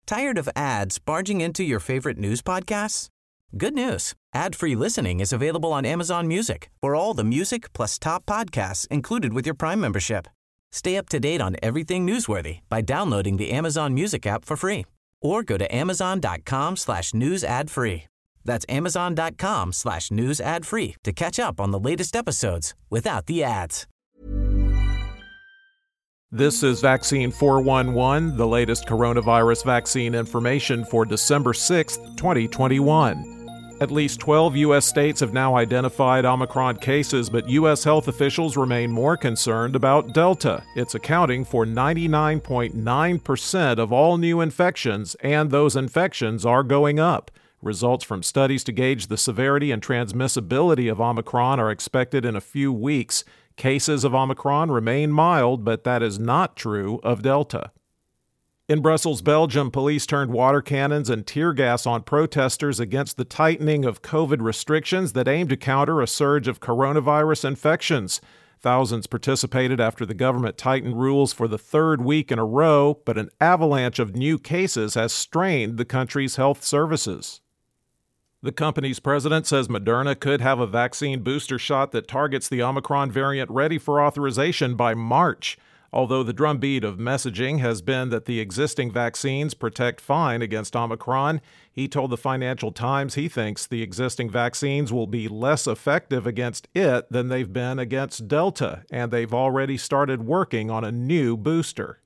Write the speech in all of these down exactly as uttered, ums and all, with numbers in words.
Tired of ads barging into your favorite news podcasts? Good news. Ad-free listening is available on Amazon Music for all the music plus top podcasts included with your Prime membership. Stay up to date on everything newsworthy by downloading the Amazon Music app for free or go to amazon.com slash news ad free. That's amazon.com slash news ad free to catch up on the latest episodes without the ads. This is Vaccine four one one, the latest coronavirus vaccine information for December sixth, twenty twenty-one. At least twelve U S states have now identified Omicron cases, but U S health officials remain more concerned about Delta. It's accounting for ninety-nine point nine percent of all new infections, and those infections are going up. Results from studies to gauge the severity and transmissibility of Omicron are expected in a few weeks. Cases of Omicron remain mild, but that is not true of Delta. In Brussels, Belgium, police turned water cannons and tear gas on protesters against the tightening of COVID restrictions that aim to counter a surge of coronavirus infections. Thousands participated after the government tightened rules for the third week in a row, but an avalanche of new cases has strained the country's health services. The company's president says Moderna could have a vaccine booster shot that targets the Omicron variant ready for authorization by March. Although the drumbeat of messaging has been that the existing vaccines protect fine against Omicron, he told the Financial Times he thinks the existing vaccines will be less effective against it than they've been against Delta, and they've already started working on a new booster.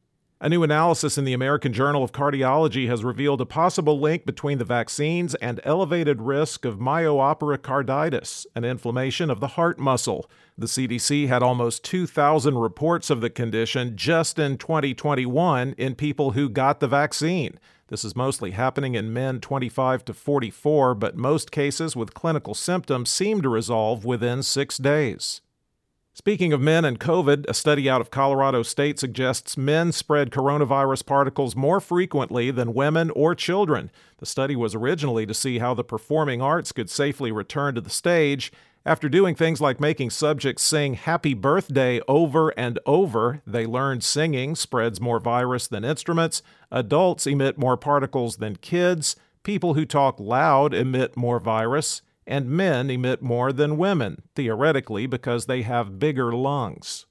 A new analysis in the American Journal of Cardiology has revealed a possible link between the vaccines and elevated risk of myopericarditis, an inflammation of the heart muscle. The C D C had almost two thousand reports of the condition just in twenty twenty-one in people who got the vaccine. This is mostly happening in men twenty-five to forty-four, but most cases with clinical symptoms seem to resolve within six days. Speaking of men and COVID, a study out of Colorado State suggests men spread coronavirus particles more frequently than women or children. The study was originally to see how the performing arts could safely return to the stage. After doing things like making subjects sing Happy Birthday over and over, they learned singing spreads more virus than instruments, adults emit more particles than kids, people who talk loud emit more virus, and men emit more than women, theoretically because they have bigger lungs.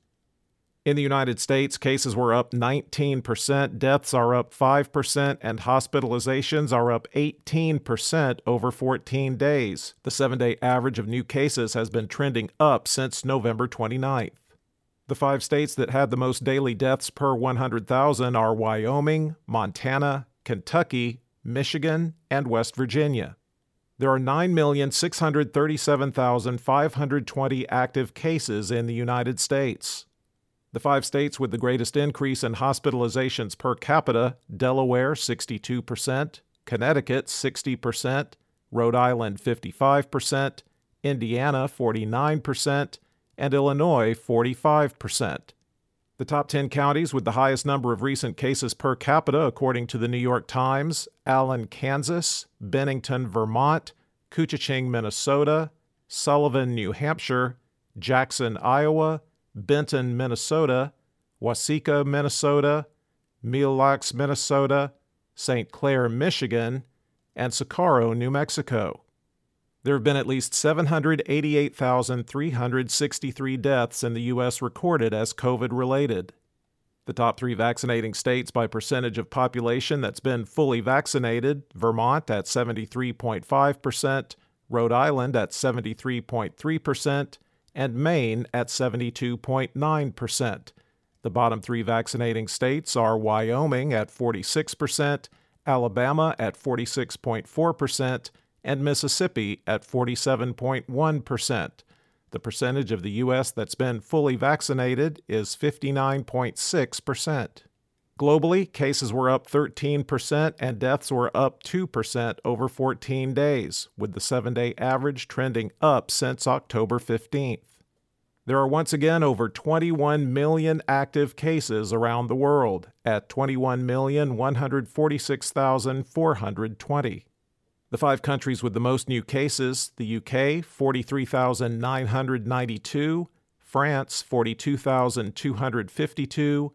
In the United States, cases were up nineteen percent, deaths are up five percent, and hospitalizations are up eighteen percent over fourteen days. The seven-day average of new cases has been trending up since November twenty-ninth. The five states that had the most daily deaths per one hundred thousand are Wyoming, Montana, Kentucky, Michigan, and West Virginia. There are nine million six hundred thirty-seven thousand five hundred twenty active cases in the United States. The five states with the greatest increase in hospitalizations per capita: Delaware sixty-two percent, Connecticut sixty percent, Rhode Island fifty-five percent, Indiana forty-nine percent, and Illinois forty-five percent. The top ten counties with the highest number of recent cases per capita, according to the New York Times: Allen, Kansas; Bennington, Vermont; Koochiching, Minnesota; Sullivan, New Hampshire; Jackson, Iowa; Benton, Minnesota; Waseca, Minnesota; Mille Lacs, Minnesota; Saint Clair, Michigan; and Socorro, New Mexico. There have been at least seven hundred eighty-eight thousand three hundred sixty-three deaths in the U S recorded as COVID-related. The top three vaccinating states by percentage of population that's been fully vaccinated: Vermont at seventy-three point five percent, Rhode Island at seventy-three point three percent, and Maine at seventy-two point nine percent. The bottom three vaccinating states are Wyoming at forty-six percent, Alabama at forty-six point four percent, and Mississippi at forty-seven point one percent. The percentage of the U S that's been fully vaccinated is fifty-nine point six percent. Globally, cases were up thirteen percent and deaths were up two percent over fourteen days, with the seven-day average trending up since October fifteenth. There are once again over twenty-one million active cases around the world, at twenty-one million one hundred forty-six thousand four hundred twenty. The five countries with the most new cases: the U K, forty-three thousand nine hundred ninety-two, France, forty-two thousand two hundred fifty-two,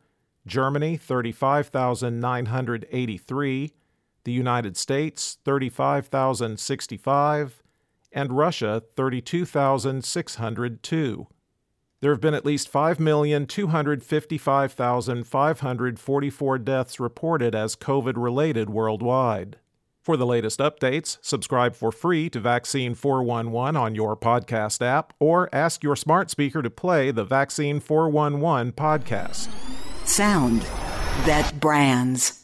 Germany, thirty-five thousand nine hundred eighty-three, the United States, thirty-five thousand sixty-five, and Russia, thirty-two thousand six hundred two. There have been at least five million two hundred fifty-five thousand five hundred forty-four deaths reported as COVID-related worldwide. For the latest updates, subscribe for free to Vaccine four one one on your podcast app or ask your smart speaker to play the Vaccine four one one podcast. Sound that brands.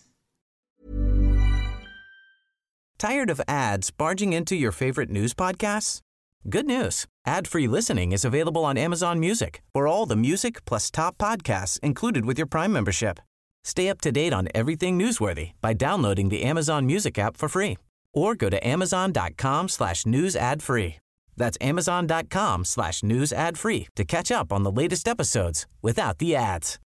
Tired of ads barging into your favorite news podcasts? Good news. Ad-free listening is available on Amazon Music for all the music plus top podcasts included with your Prime membership. Stay up to date on everything newsworthy by downloading the Amazon Music app for free or go to amazon.com slash news ad free. That's amazon.com slash news ad free to catch up on the latest episodes without the ads.